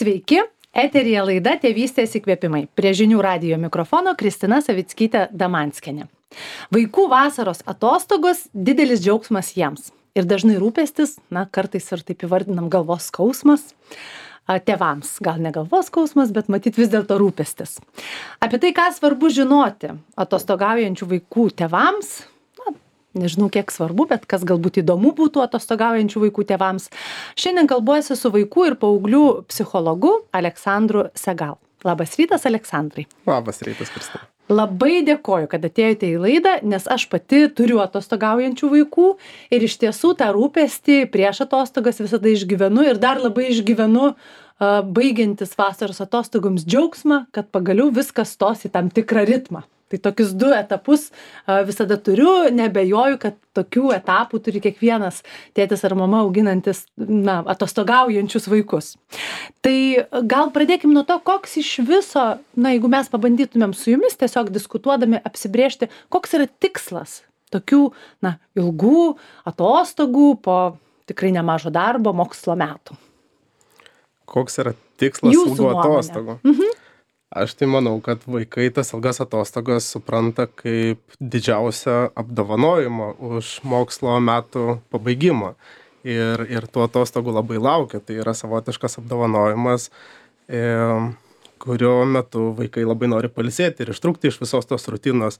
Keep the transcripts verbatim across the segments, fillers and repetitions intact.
Sveiki, eteryje laida Tėvystės įkvėpimai. Prie žinių radijo mikrofono Kristina Savickytė Damanskienė. Vaikų vasaros atostogos didelis džiaugsmas jiems. Ir dažnai rūpestis, na, kartais ir taip įvardinam galvos skausmas. Tėvams, gal ne galvos skausmas, bet matyt vis dėlto rūpestis. Apie tai, ką svarbu žinoti atostogaujančių vaikų tėvams, na, nežinau kiek svarbu, bet kas galbūt įdomu būtų atostogaujančių vaikų tėvams. Šiandien kalbuosi su vaikų ir paauglių psichologu Aleksandru Segal. Labas rytas, Aleksandrai. Labas rytas, Kristina. Labai dėkoju, kad atėjote į laidą, nes aš pati turiu atostogaujančių vaikų ir iš tiesų tą rūpestį prieš atostogas visada išgyvenu ir dar labai išgyvenu uh, baigiantis vasaros atostogoms džiaugsmą, kad pagaliau viskas stos į tam tikrą ritmą. Tai tokius du etapus uh, visada turiu, nebejoju, kad tokių etapų turi kiekvienas tėtis ar mama auginantis na, atostogaujančius vaikus. Tai gal pradėkim nuo to, koks iš viso, na, jeigu mes pabandytumėm su jumis tiesiog diskutuodami apsibrėžti, koks yra tikslas tokių, na, ilgų atostogų po tikrai nemažo darbo mokslo metų. Koks yra tikslas Jūsų ilgų nuomonė. atostogų? Mhm. Aš tai manau, kad vaikai tas ilgas atostogas supranta kaip didžiausią apdovanojimą už mokslo metų pabaigimą. Ir, ir tų atostogų labai laukia. Tai yra savotiškas apdovanojimas, e, kurio metu vaikai labai nori pailsėti ir ištrūkti iš visos tos rutinos.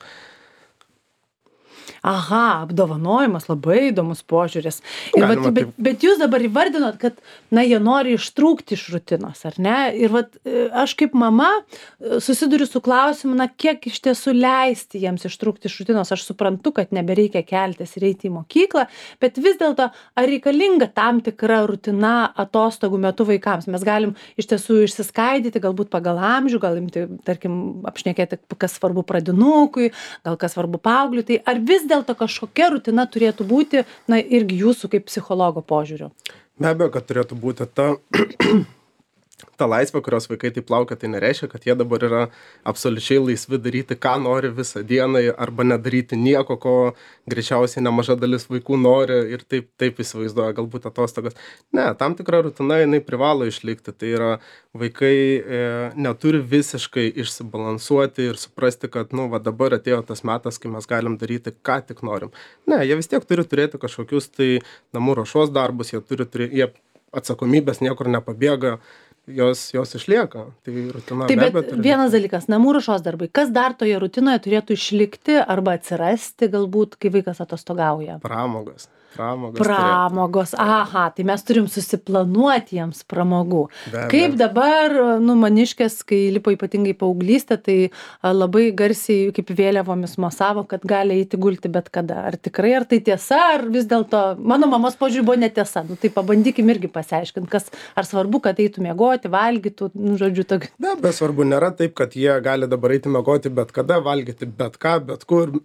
Aha, apdovanojimas, labai įdomus požiūris. Ir vat, Galima bet, taip- bet jūs dabar įvardinot, kad, na, jie nori ištrūkti iš rutinos, ar ne? Ir vat, e, aš kaip mama e, susiduriu su klausimu, na, kiek iš tiesų leisti jiems ištrūkti iš rutinos. Aš suprantu, kad nebereikia keltis ir eiti į mokyklą, bet vis dėlto, ar reikalinga tam tikra rutina atostogų metu vaikams? Mes galim iš tiesų išsiskaidyti, galbūt pagal amžių, gal imti, tarkim, apšnekėti, kas svarbu pradinukui, gal kas svarbu paaugliui. Tai ar vis dėlto kažkokia rutina turėtų būti, na, irgi jūsų kaip psichologo požiūriu? Be abejo, kad turėtų būti ta, ta laisvė, kurios vaikai taip laukia, tai nereiškia, kad jie dabar yra absoliučiai laisvi daryti, ką nori visą dieną, arba nedaryti nieko, ko greičiausiai nemaža dalis vaikų nori ir taip, taip įsivaizduoja galbūt atostogas. Ne, tam tikra rutina jinai privalo išlikti. Tai yra vaikai e, neturi visiškai išsibalansuoti ir suprasti, kad, nu, va dabar atėjo tas metas, kai mes galim daryti, ką tik norim. Ne, jie vis tiek turi turėti kažkokius tai namų ruošos darbus, jie turi turėti, jie atsakomybės niekur nepabėga. Jos, jos išlieka. Tai rutina Taip, be bet abejo turi- vienas dalykas, namų ruošos darbai. Kas dar toje rutinoje turėtų išlikti arba atsirasti galbūt, kai vaikas atostogauja? Pramogas. Pramogas. Pramogos, aha, tai mes turim susiplanuoti jiems pramogų. Be abejo. Kaip dabar, nu, maniškės, kai lipo ypatingai paauglystė, tai a, labai garsiai kaip vėliavomis mosavo, kad gali eiti gulti bet kada. Ar tikrai, ar tai tiesa, ar vis dėlto, mano mamos požiūrį buvo netiesa. Nu, tai pabandykim irgi pasiaiškinti, kas, ar svarbu, kad eitų miegoti, valgytų, nu, žodžiu, tokį. Be abejo, svarbu, nėra taip, kad jie gali dabar eiti miegoti bet kada, valgyti bet ką, bet kur.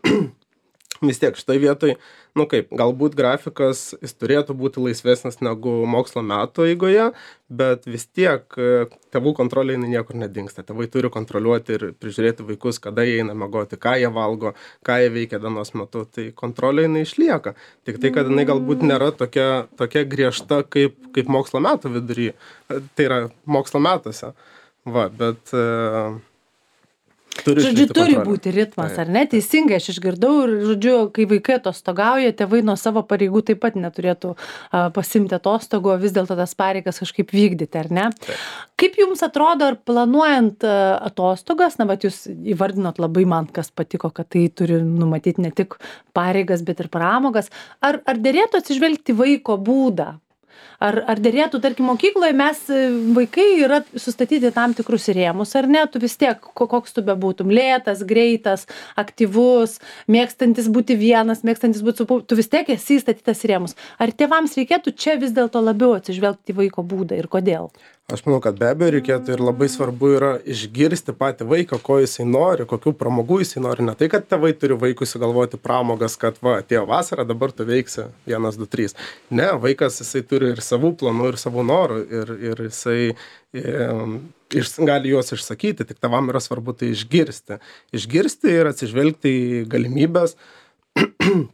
Vis tiek štai vietoj, nu kaip, galbūt grafikas jis turėtų būti laisvesnis negu mokslo metų eigoje, bet vis tiek e, tėvų kontrolė jinai niekur nedingsta. Tėvai turi kontroliuoti ir prižiūrėti vaikus, kada jie eina miegoti, ką jie valgo, ką jie veikia dienos metu. Tai kontrolė jinai išlieka. Tik tai, kad jinai galbūt nėra tokia, tokia griežta kaip, kaip mokslo metų vidury. E, Tai yra mokslo metuose. Va, bet... E, Turi Žodžiu, išlikti turi kontrolė. būti ritmas, Taip. ar ne? Teisingai, aš išgirdau ir, žodžiu, kai vaikai atostogauja, tėvai nuo savo pareigų taip pat neturėtų a, pasimti atostogų, o vis dėlto tas pareigas kažkaip vykdyti, ar ne? Taip. Kaip jums atrodo, ar planuojant a, atostogas, na, bet jūs įvardinot labai man, kas patiko, kad tai turi numatyti ne tik pareigas, bet ir pramogas, ar, ar dėrėtų atsižvelgti vaiko būdą? Ar, ar dėrėtų, tarkim, mokykloje mes e, vaikai yra sustatyti tam tikrus rėmus, ar ne? Tu vis tiek, ko- koks tu bebūtum, lėtas, greitas, aktyvus, mėgstantis būti vienas, mėgstantis būti su pau, tu vis tiek esi įstatytas į rėmus. Ar tėvams reikėtų čia vis dėlto labiau atsižvelgti į vaiko būdą ir kodėl? Aš manau, kad be abejo reikėtų ir labai svarbu yra išgirsti patį vaiką, ko jisai nori, kokių pramogų jisai nori. Ne tai, kad tėvai turi vaikui sugalvoti pramogas, kad va, atėjo vasara, dabar tu veiksi vienas, du, trys. Ne, vaikas jisai turi ir savų planų, ir savų norų, ir, ir jisai e, iš, gali juos išsakyti, tik tavam yra svarbu tai išgirsti. Išgirsti ir atsižvelgti į galimybės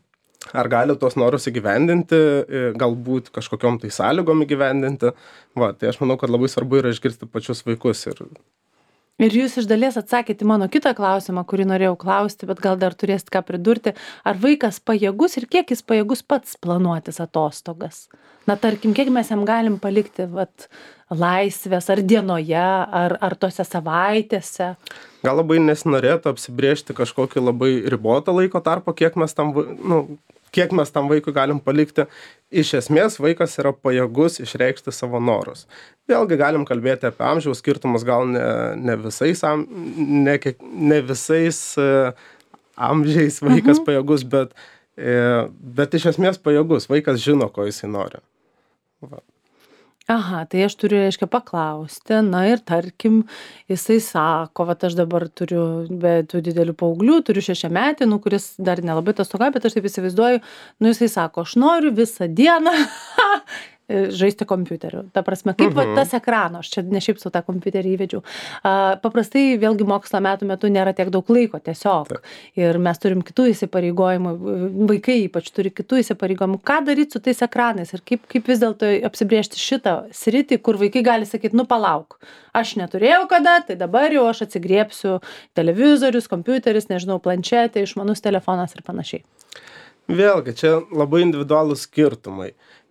ar gali tuos norus įgyvendinti, galbūt kažkokiom tai sąlygom įgyvendinti. Va, tai aš manau, kad labai svarbu yra išgirsti pačius vaikus. Ir, ir jūs iš dalies atsakėte į mano kitą klausimą, kurį norėjau klausti, bet gal dar turėsit ką pridurti. Ar vaikas pajėgus ir kiek jis pajėgus pats planuotis atostogas? Na, tarkim, kiek mes jam galim palikti vat, laisvės ar dienoje, ar, ar tose savaitėse? Gal labai nesinorėtų apsibrėžti kažkokį labai ribotą laiko tarpą, kiek mes tam, nu, kiek mes tam vaikui galim palikti. Iš esmės, vaikas yra pajėgus išreikšti savo norus. Vėlgi galim kalbėti apie amžiaus skirtumus, gal ne, ne visais, am, ne, ne visais uh, amžiais vaikas mhm. pajėgus, bet, uh, bet iš esmės pajėgus. Vaikas žino, ko jisai nori. Va. Aha, tai aš turiu, reiškia, paklausti, na ir tarkim, jisai sako, va aš dabar turiu, be tų didelių paauglių, turiu šešiametį, nu, kuris dar nelabai atostoga, bet aš taip įsivaizduoju, nu, jisai sako, aš noriu visą dieną žaisti kompiuteriu. Ta prasme, kaip uh-huh. va, tas ekrano, aš čia ne šiaip su tą kompiuterį įvedžiau. A, paprastai, vėlgi mokslo metų metu nėra tiek daug laiko tiesiog. Taip. Ir mes turim kitų įsipareigojimų, vaikai ypač turi kitų įsipareigojimų. Ką daryti su tais ekranais ir kaip, kaip vis dėlto apsibriežti šitą sritį, kur vaikai gali sakyti, nu palauk, aš neturėjau kada, tai dabar jau aš atsigriepsiu televizorius, kompiuteris, nežinau, planšetė, išmanus telefonas ir panašiai. Vėlgi, čia labai individualūs skirtumai.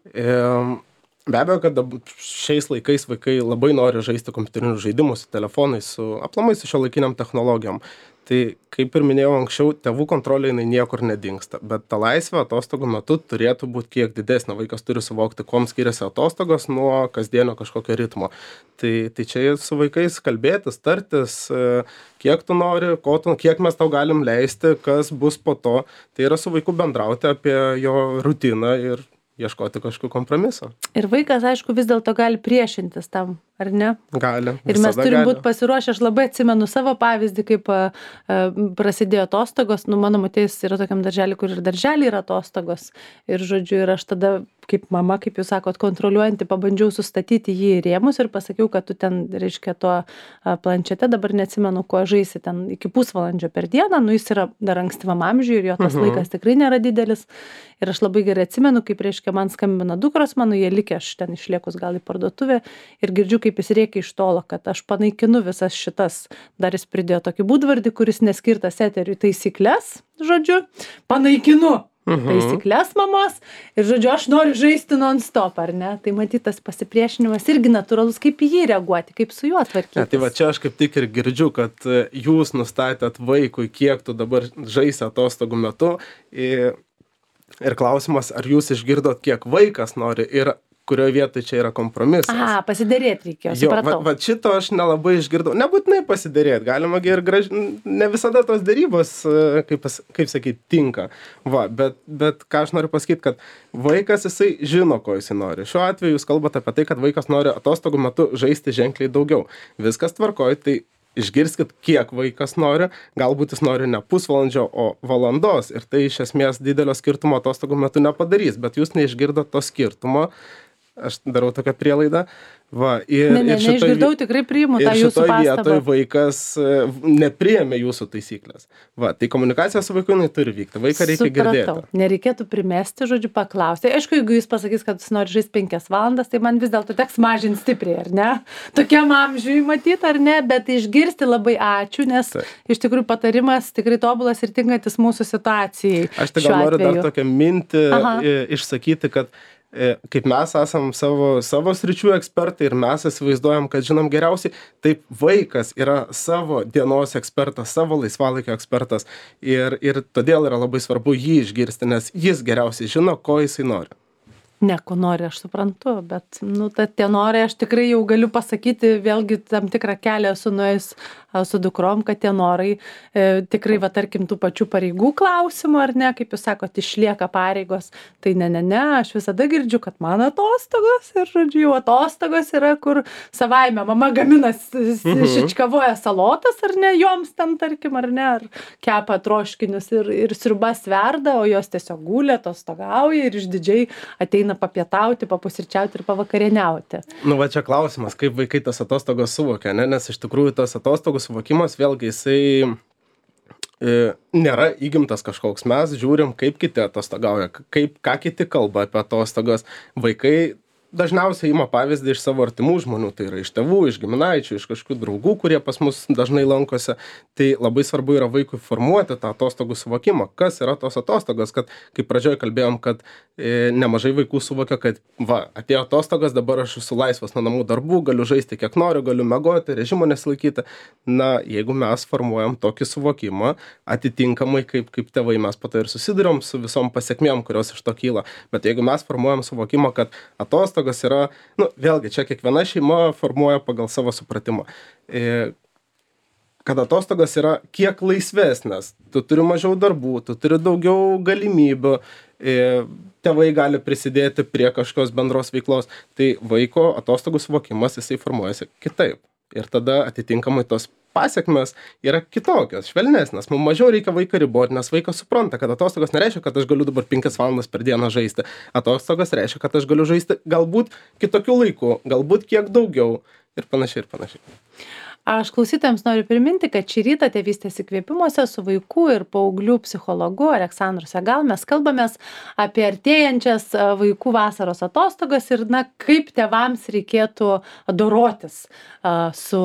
Be abejo, kad šiais laikais vaikai labai nori žaisti kompiuterinius žaidimus su telefonais, su aplamai su šiuolaikiniam technologijom. Tai, kaip ir minėjau anksčiau, tėvų kontrolė jinai niekur nedingsta, bet ta laisvė atostogų metu turėtų būti kiek didesnė. Vaikas turi suvokti, kuom skiriasi atostogos nuo kasdienio kažkokio ritmo. Tai, tai čia su vaikais kalbėtis, tartis, kiek tu nori, ko tu, kiek mes tau galim leisti, kas bus po to. Tai yra su vaiku bendrauti apie jo rutiną ir ieškoti kažkokių kompromisų. Ir vaikas, aišku, vis dėlto gali priešintis tam, ar ne? Gali. Ir mes turim būti pasiruošę. Aš labai atsimenu savo pavyzdį, kaip a, a, prasidėjo atostogos. Nu, mano moteris yra tokiam darželį, kur ir darželį yra atostogos. Ir, žodžiu, ir aš tada, kaip mama, kaip jūs sakot, kontroliuojanti, pabandžiau sustatyti jį į rėmus ir pasakiau, kad tu ten, reiškia, tuo planšete, dabar neatsimenu, kuo žaisi ten iki pusvalandžio per dieną. Nu, jis yra dar ankstyvam amžiui ir jo tas uh-huh. laikas tikrai nėra didelis. Ir aš labai gerai atsimenu, kaip, reiškia, man skambina dukros mano, jie likė, aš ten išliekus gal į parduotuvę ir girdžiu, kaip jis rėkia iš tolo, kad aš panaikinu visas šitas, dar jis pridėjo tokį būdvardį, kuris neskirtas eteriui, taisyklės, žodžiu, panaikinu uh-huh. taisyklės mamos ir, žodžiu, aš noriu žaisti non-stop, ar ne? Tai matytas pasipriešinimas irgi natūralus, kaip į jį reaguoti, kaip su juo tvarkytis. Ne, tai va čia aš kaip tik ir girdžiu, kad jūs nustatėt vaikui, kiek tu dabar žaisi atostogų metu. Ir Ir klausimas, ar jūs išgirdot, kiek vaikas nori ir kurioje vietoje čia yra kompromisas. Aha, pasiderėti reikėjo, supratau. Jo, va, va šito aš nelabai išgirdau. Nebūtinai pasiderėti, galima ir graž... ne visada tos darybos, kaip, kaip sakyti, tinka. Va, bet, bet ką aš noriu pasakyti, kad vaikas jisai žino, ko jisai nori. Šiuo atveju jūs kalbate apie tai, kad vaikas nori atostogų metu žaisti ženkliai daugiau. Viskas tvarkoj, tai išgirskit, kiek vaikas nori, galbūt jis nori ne pusvalandžio, o valandos ir tai iš esmės didelio skirtumo atostogų metu nepadarys, bet jūs neišgirdot to skirtumo, aš darau tokią prielaidą. Va, ir, ne, ne, ir šitoj, neišgirdau, tikrai priimu tą jūsų pastabą. Ir šitoj vietoj vaikas nepriėmė jūsų taisyklės. Va, tai komunikacija su vaiku jinai turi vykti, vaiką reikia Supratau. girdėti. Nereikėtų primesti, žodžiu, paklausti. Aišku, jeigu jis pasakys, kad jis nori žaisti penkias valandas, tai man vis dėlto teks mažinti stipriai, ar ne? Tokiam amžiui matyti, ar ne? Bet išgirsti labai ačiū, nes tai. Iš tikrųjų patarimas tikrai tobulas ir tinkantis mūsų situacijai. Aš tai gal noriu dar tokią mintį Aha. išsakyti, kad kaip mes esam savo, savo sričių ekspertai ir mes įsivaizduojam, kad žinom geriausiai, taip vaikas yra savo dienos ekspertas, savo laisvalaikio ekspertas ir, ir todėl yra labai svarbu jį išgirsti, nes jis geriausiai žino, ko jisai nori. Ne, ko nori, aš suprantu, bet, nu, ta, tie nori, aš tikrai jau galiu pasakyti, vėlgi tam tikrą kelią esu nuėjus su dukrom, kad tie norai e, tikrai, va, tarkim, tų pačių pareigų klausimų, ar ne, kaip jūs sakot, išlieka pareigos, tai ne, ne, ne, aš visada girdžiu, kad man atostogos ir, žodžiu, atostogos yra, kur savaime mama gamina, mhm. šičkavoja salotas, ar ne, joms ten, tarkim, ar ne, ar kepa troškinius ir, ir sriubas verda, o jos tiesiog gulė, atostogauja ir išdidžiai ateina papietauti, papusryčiauti ir pavakarieniauti. Nu, va čia klausimas, kaip vaikai tas atostogos suvokia, ne? Nes iš tikrųjų tas atostogų suvokimas, vėlgi jisai nėra įgimtas kažkoks. Mes žiūrim, kaip kiti atostogauja, kaip, ką kiti kalba apie atostogas. Vaikai dažniausiai ima pavyzdį iš savo artimų žmonių, tai yra iš tėvų, iš giminaičių, iš kažkokių draugų, kurie pas mus dažnai lankosi. Tai labai svarbu yra vaikui formuoti tą atostogų suvokimą, kas yra tos atostogos, kad kaip pradžioje kalbėjom, kad e, nemažai vaikų suvokia, kad va, atėjo atostogas, dabar aš esu laisvas nuo namų darbų, galiu žaisti kiek noriu, galiu mėgoti, režimo nesilaikyti. Na, jeigu mes formuojam tokį suvokimą, atitinkamai kaip, kaip tėvai mes po to ir susiduriam su visom pasiekmėm, kurios iš to kyla. Bet jeigu mes formuojam suvokimą, kad atostogos yra, nu, vėlgi, čia kiekviena šeima formuoja pagal savo supratimą. E, kad atostogos yra kiek laisvesnės, tu turi mažiau darbų, tu turi daugiau galimybių, e, tėvai gali prisidėti prie kažkokios bendros veiklos, tai vaiko atostogų suvokimas jisai formuojasi kitaip. Ir tada atitinkamai tos pasiekmes yra kitokios, švelnesnės. Mums mažiau reikia vaiką riboti, nes vaikas supranta, kad atostogos nereiškia, kad aš galiu dabar penkias valandas per dieną žaisti. Atostogos reiškia, kad aš galiu žaisti galbūt kitokiu laiku, galbūt kiek daugiau ir panašiai ir panašiai. Aš klausytojams noriu priminti, kad šį rytą Tėvystės įkvėpimuose su vaikų ir paauglių psichologu Aleksandru Segal mes kalbamės apie artėjančias vaikų vasaros atostogas ir na, kaip tėvams reikėtų dorotis su,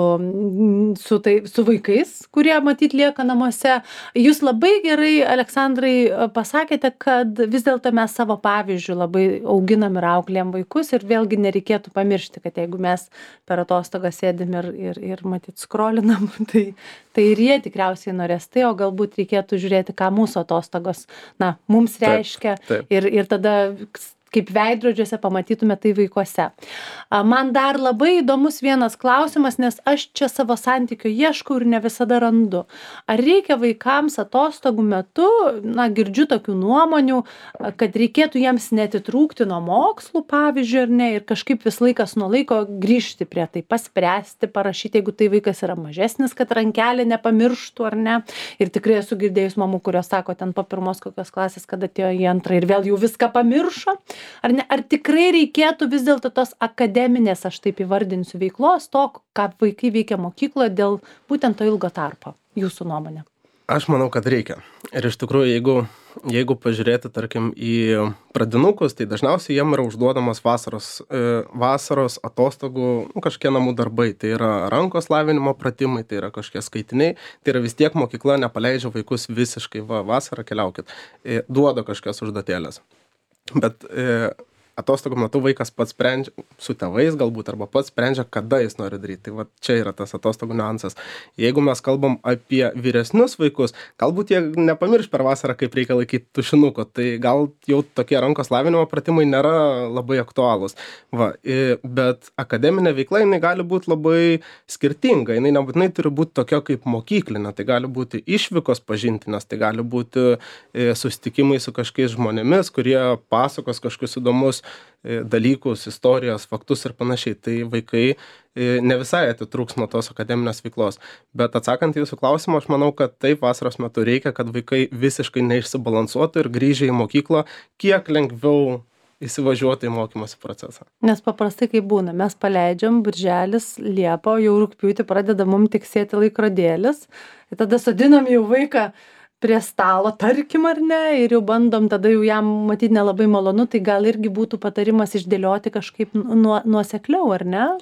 su, tai, su vaikais, kurie matyt lieka namuose. Jūs labai gerai, Aleksandrai, pasakėte, kad vis dėlto mes savo pavyzdžių labai auginam ir auklėjam vaikus ir vėlgi nereikėtų pamiršti, kad jeigu mes per atostogas sėdim ir, ir, ir matyt skrolinam, tai, tai ir jie tikriausiai norės tai, o galbūt reikėtų žiūrėti, ką mūsų atostogos, na, mums reiškia taip, taip. Ir, ir tada kaip veidrodžiuose pamatytume tai vaikuose. Man dar labai įdomus vienas klausimas, nes aš čia savo santykio ieškau ir ne visada randu. Ar reikia vaikams atostogų metu, na, girdžiu tokių nuomonių, kad reikėtų jiems netitrūkti nuo mokslų, pavyzdžiui, ar ne, ir kažkaip vis laikas nuo laiko grįžti prie tai, paspręsti, parašyti, jeigu tai vaikas yra mažesnis, kad rankelė nepamirštų, ar ne. Ir tikrai esu girdėjus mamų, kurios sako, ten po pirmos kokios klasės, kad atėjo į antrą ir vėl jau viską pamiršo. Ar, ne, ar tikrai reikėtų vis dėlto tos akademinės, aš taip įvardinsiu, veiklos, to, ką vaikai veikia mokykloje dėl būtent to ilgo tarpo, jūsų nuomonė? Aš manau, kad reikia. Ir iš tikrųjų, jeigu, jeigu pažiūrėti, tarkim, į pradinukus, tai dažniausiai jiem yra užduodamas vasaros, e, vasaros atostogų nu, kažkokie namų darbai. Tai yra rankos lavinimo pratimai, tai yra kažkokie skaitiniai. Tai yra vis tiek mokykla nepaleidžia vaikus visiškai, va, vasarą keliaukit. E, duoda kažkokias užduotėlės. Bet e, atostogų metu vaikas pats sprendžia, su tėvais galbūt, arba pats sprendžia, kada jis nori daryti. Tai va čia yra tas atostogų niuansas. Jeigu mes kalbam apie vyresnius vaikus, galbūt jie nepamirš per vasarą, kaip reikia laikyti tušinuko, tai gal jau tokie rankos lavinimo pratimai nėra labai aktualūs. Va, e, bet akademinė veikla, jinai gali būti labai skirtinga. Jinai nebūtinai turi būti tokia kaip mokyklinė. Tai gali būti išvykos pažintinės, tai gali būti e, susitikimai su kažkokiais žmonėmis, kurie pasakos kažkokius įdomus dalykus, istorijos, faktus ir panašiai. Tai vaikai ne visai atitrūks nuo tos akademinės veiklos. Bet atsakant į jūsų klausimą, aš manau, kad taip vasaros metu reikia, kad vaikai visiškai neišsibalansuotų ir grįžę į mokyklą kiek lengviau įsivažiuoti į mokymosi procesą. Nes paprastai kaip būna, mes paleidžiam birželis, Liepa, jau rugpjūtį pradeda mum tiksėti laikrodėlis, ir tada sodinam jau vaiką prie stalo, tarkim, ar ne, ir jau bandom, tada jau jam matyti nelabai malonu, tai gal irgi būtų patarimas išdėlioti kažkaip nuo, nuosekliau, ar ne?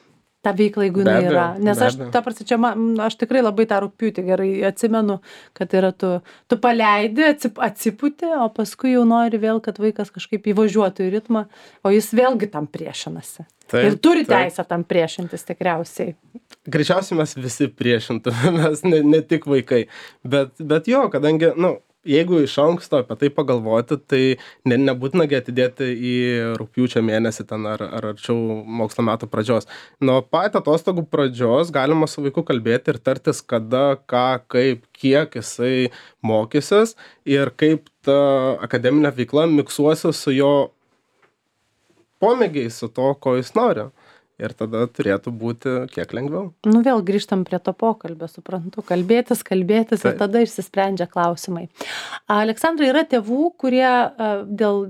Ta veikla, jeigu jinai yra. Nes aš, ta prasme, čia, man, aš tikrai labai tą rugpjūtį gerai atsimenu, kad yra tu, tu paleidi, atsip, atsipūti, o paskui jau nori vėl, kad vaikas kažkaip įvažiuotų į ritmą, o jis vėlgi tam priešinasi. Taip, ir turi taip. Teisę tam priešintis tikriausiai. Greičiausiai mes visi priešintume, mes ne, ne tik vaikai. Bet, bet jo, kadangi, nu, jeigu iš anksto apie tai pagalvoti, tai ne, nebūtinagi atidėti į rugpjūčio mėnesį ten ar, ar arčiau mokslo metų pradžios. Nuo pat atostogų pradžios galima su vaiku kalbėti ir tartis, kada, ką, kaip, kiek jisai mokysis ir kaip ta akademinė veikla miksuosi su jo pomėgiais, su to, ko jis nori. ir tada turėtų būti kiek lengviau. Nu vėl grįžtam prie to pokalbio, suprantu, kalbėtis, kalbėtis Tai. ir tada išsisprendžia klausimai. Aleksandrai, yra tėvų, kurie a, dėl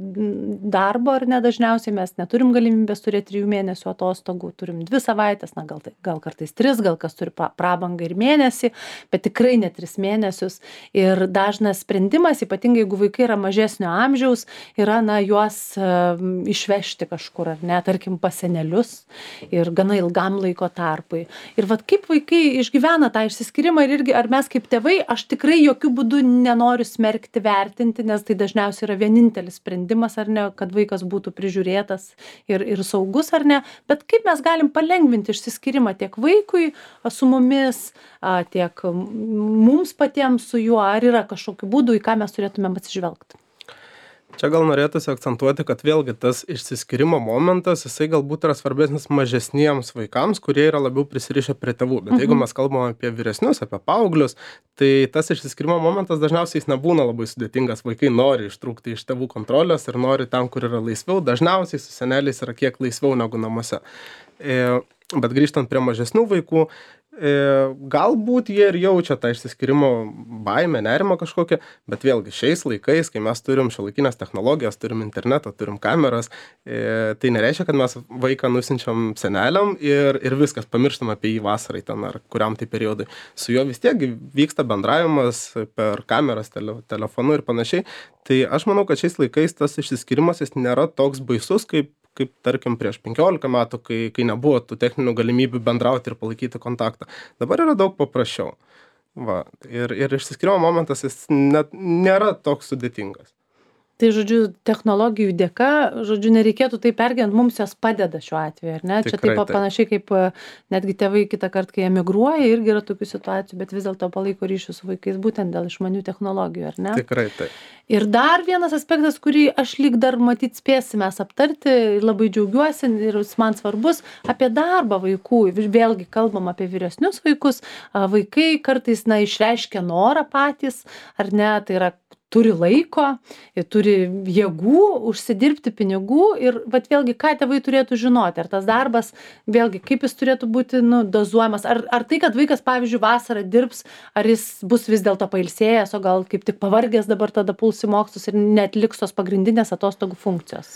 darbo ar ne dažniausiai mes neturim galimybės turėti trijų mėnesių atostogų, turim dvi savaitės, na gal, tai, gal kartais tris, gal kas turi pa- prabangą ir mėnesį, bet tikrai ne tris mėnesius. Ir dažnas sprendimas, ypatingai jeigu vaikai yra mažesnio amžiaus, yra na juos a, išvežti kažkur ar ne, tarkim pas senelius ir gana ilgam laiko tarpui. Ir vat kaip vaikai išgyvena tą išsiskyrimą ir irgi, ar mes kaip tėvai, aš tikrai jokių būdų nenoriu smerkti, vertinti, nes tai dažniausiai yra vienintelis sprendimas, ar ne, kad vaikas būtų prižiūrėtas ir, ir saugus, ar ne, bet kaip mes galim palengvinti išsiskyrimą tiek vaikui a, su mumis, a, tiek mums patiems su juo, ar yra kažkokiu būdu, į ką mes turėtumėm atsižvelgti. Čia gal norėtųsi akcentuoti, kad vėlgi tas išsiskyrimo momentas, jisai galbūt yra svarbesnis mažesniems vaikams, kurie yra labiau prisirišę prie tėvų. Bet mhm. jeigu mes kalbame apie vyresnius, apie paauglius, tai tas išsiskyrimo momentas dažniausiai jis nebūna labai sudėtingas. Vaikai nori ištrūkti iš tėvų kontrolės ir nori ten, kur yra laisviau. Dažniausiai su seneliais yra kiek laisviau negu namuose. E, bet grįžtant prie mažesnių vaikų, e, galbūt jie ir jaučia tą išsiskyrimo baimę, nerimą kažkokią, bet vėlgi šiais laikais, kai mes turim šiuolaikinės technologijas, turim internetą, turim kameras, e, tai nereiškia, kad mes vaiką nusinčiam seneliam ir, ir viskas, pamirštam apie jį vasarai ten ar kuriam tai periodui. Su juo vis tiek vyksta bendravimas per kameras, tele, telefonu ir panašiai. Tai aš manau, kad šiais laikais tas išsiskyrimas jis nėra toks baisus, kaip kaip tarkim prieš penkiolika metų, kai, kai nebuvo tų techninių galimybių bendrauti ir palaikyti kontaktą. Dabar yra daug paprasčiau. Va. Ir, ir išsiskyrimo momentas jis net nėra toks sudėtingas. Tai, žodžiu, technologijų dėka, žodžiu, nereikėtų tai pergyvent, mums jos padeda šiuo atveju, ar ne? Čia Tikrai taip taip. panašiai kaip e, netgi tėvai kitą kartą, kai emigruoja, irgi yra tokių situacijų, bet vis dėlto palaiko ryšių su vaikais būtent dėl išmanių technologijų, ar ne? Tikrai taip. Ir dar vienas aspektas, kurį aš lyg dar matyt spėsime aptarti, labai džiaugiuosi ir jis man svarbus, apie darbą vaikų. Vėlgi kalbam apie vyresnius vaikus, a, vaikai kartais, na, išreiškia norą patys, ar ne, tai yra turi laiko, turi jėgų užsidirbti pinigų ir vat vėlgi, ką tėvai turėtų žinoti, ar tas darbas, vėlgi, kaip jis turėtų būti nu, dozuojamas, ar, ar tai, kad vaikas, pavyzdžiui, vasarą dirbs, ar jis bus vis dėlto pailsėjęs, o gal kaip tik pavargęs dabar tada puls į mokslus ir neatliks tos pagrindinės atostogų funkcijos.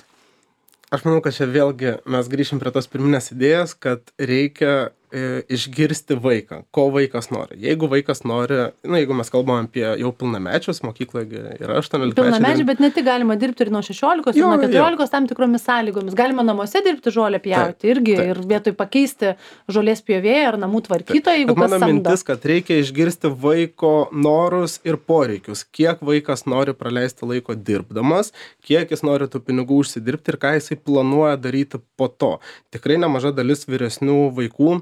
Aš manau, kad čia vėlgi mes grįšim prie tos pirminės idėjos, kad reikia e, išgirsti vaiką, ko vaikas nori. Jeigu vaikas nori, na, jeigu mes kalbam apie jau pilnamečius, mokykloje yra aštuoniolikmečiai. Pilnamečiai, bet ne tik galima dirbti ir nuo šešiolikos, ir Jo, nuo jo. keturiolikos tam tikromis sąlygomis. Galima namuose dirbti žolę pjauti Taip, irgi taip. ir vietoj pakeisti žolės pjovėją ar namų tvarkytoją, jeigu Bet kas mano samdo. mintis, kad reikia išgirsti vaiko norus ir poreikius, kiek vaikas nori praleisti laiko dirbdamas, kiek jis nori tų pinigų užsidirbti ir ką jisai planuoja daryti po to. Tikrai nemaža dalis vyresnių vaikų,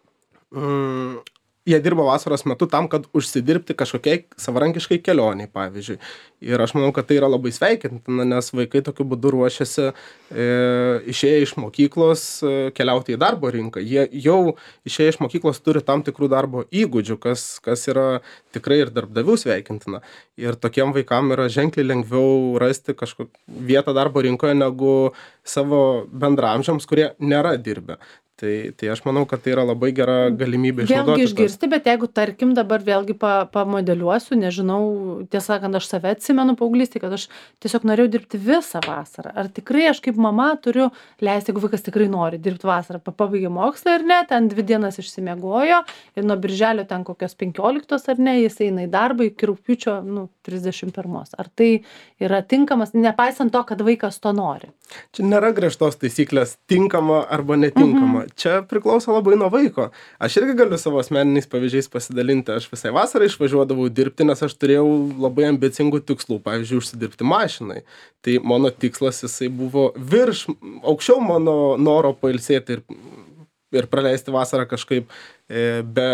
mm, jie dirba vasaros metu tam, kad užsidirbti kažkokiai savarankiškai kelioniai, pavyzdžiui. Ir aš manau, kad tai yra labai sveikintina, nes vaikai tokiu būdu ruošiasi e, išėję iš mokyklos e, keliauti į darbo rinką. Jie jau išėję iš mokyklos turi tam tikrų darbo įgūdžių, kas, kas yra tikrai ir darbdavių sveikintina. Ir tokiem vaikam yra ženkliai lengviau rasti kažkokią vietą darbo rinkoje negu savo bendramžiams, kurie nėra dirbę. Tai, tai aš manau, kad tai yra labai gera galimybė išnaudoti. Vėlgi išgirsti, bet jeigu, tarkim, dabar vėlgi pa, pamodeliuosiu, nežinau, tiesą sakant, aš save atsimenu paauglystėj, kad aš tiesiog norėjau dirbti visą vasarą. Ar tikrai aš kaip mama turiu leisti, jeigu vaikas tikrai nori dirbti vasarą, pabaigė mokslą ar ne, ten dvi dienas išsimiegojo ir nuo birželio ten kokios penkioliktos ar ne, jis eina į darbą iki rugpjūčio, nu, trisdešimt pirmos. Ar tai yra tinkamas, nepaisant to, kad vaikas to nori? Čia nėra griežtos taisyklės tinkama arba netinkama. Mhm. Čia priklauso labai nuo vaiko. Aš irgi galiu savo asmeniniais pavyzdžiais pasidalinti. Aš visai vasarą išvažiuodavau dirbti, nes aš turėjau labai ambicingų tikslų, pavyzdžiui, užsidirbti mašinai. Tai mano tikslas jisai buvo virš, aukščiau mano noro pailsėti ir, ir praleisti vasarą kažkaip e, be...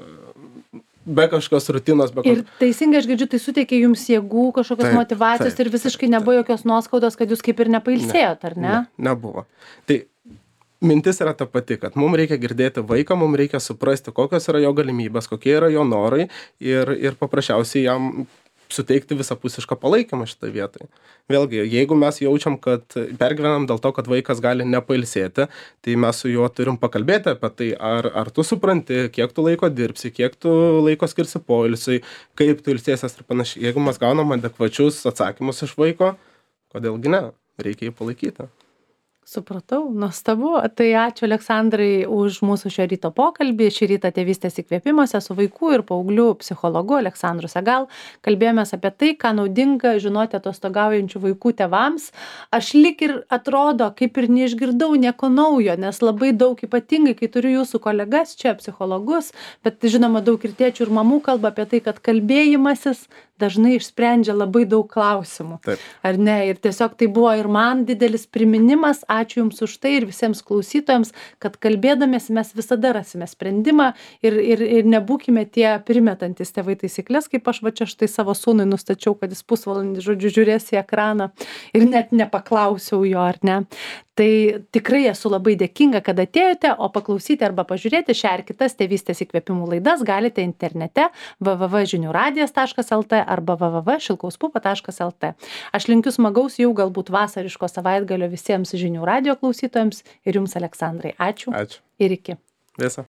be kažkokios rutinos. Be ir teisingai aš girdžiu, tai suteikė jums jėgų, kažkokios taip, motyvacijos taip, ir visiškai taip, nebuvo jokios nuoskaudos, kad jūs kaip ir nepailsėjot, ar ne? Ne, nebuvo. Tai mintis yra ta pati, kad mums reikia girdėti vaiką, mums reikia suprasti, kokios yra jo galimybės, kokie yra jo norai ir, ir paprasčiausiai jam suteikti visapusišką palaikymą šitoj vietoj. Vėlgi, jeigu mes jaučiam, kad pergyvenam dėl to, kad vaikas gali nepailsėti, tai mes su juo turim pakalbėti apie tai, ar, ar tu supranti, kiek tu laiko dirbsi, kiek tu laiko skirsi poilsiui, kaip tu ilsėsies ir panašiai. Jeigu mes gaunam adekvačius atsakymus iš vaiko, kodėlgi ne, reikia jį palaikyti. Supratau, nuostabu. Tai ačiū Aleksandrai už mūsų šio ryto pokalbį. Šį rytą tėvystės įkvėpimuose su vaikų ir paauglių psichologu Aleksandru Segal kalbėjomės apie tai, ką naudinga žinoti atostogaujančių vaikų tėvams. Aš lik ir atrodo, kaip ir neišgirdau nieko naujo, nes labai daug, ypatingai, kai turiu jūsų kolegas čia, psichologus, bet žinoma, daug ir tėčių ir mamų kalba apie tai, kad kalbėjimasis dažnai išsprendžia labai daug klausimų. Taip. Ar ne? Ir tiesiog tai buvo ir man didelis priminimas. Ačiū Jums už tai ir visiems klausytojams, kad kalbėdamės mes visada rasime sprendimą ir, ir, ir nebūkime tie primetantis tėvai taisyklės, kaip aš va čia štai savo sūnui nustačiau, kad jis pusvalandį, žodžiu, žiūrės į ekraną ir net nepaklausiau jo, ar ne. Tai tikrai esu labai dėkinga, kad atėjote, o paklausyti arba pažiūrėti šią ar kitas tėvystės įkvėpimų laidas galite internete w w w taškas žinių radijas taškas l t arba w w w taškas šilkauspupa taškas l t. Aš linkiu smagaus jau galbūt vasariško savaitgalio visiems žinių radijo klausytojams ir Jums, Aleksandrai. Ačiū. Ačiū. Ir iki. Visa.